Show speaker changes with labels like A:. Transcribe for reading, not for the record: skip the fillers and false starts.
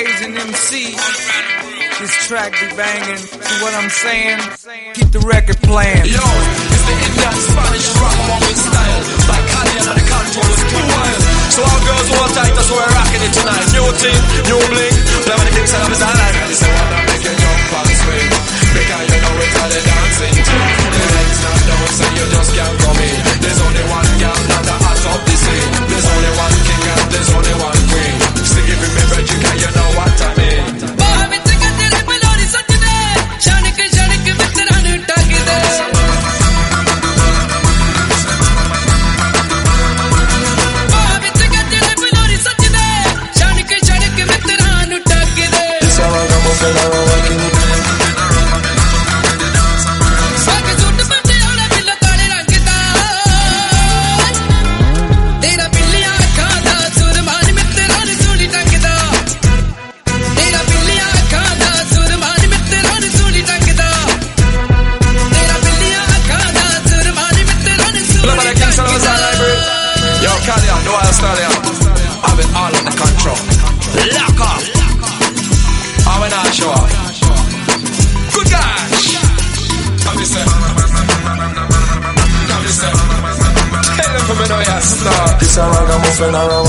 A: Cajun MC. This track be banging. See what I'm saying? Keep the record playing.
B: Yo, it's the Indian Spanish rock with style. By Cali and the control is too wild. So our girls hold tight, that's why we're rocking it tonight. New team, new bling, play with the king of his island. So I'm not making jump and swing, because you know it's all the dancing thing. The legs not down, so you just can't come in. There's only one girl, not the heart of the scene. There's only one king and there's only one queen. So give me Reggie, cause you know what I mean. Have it all under control. Lock up. I will not show up. Good gosh. Come this way. Come this way. Tell them for me know you start. This a ragamuffin around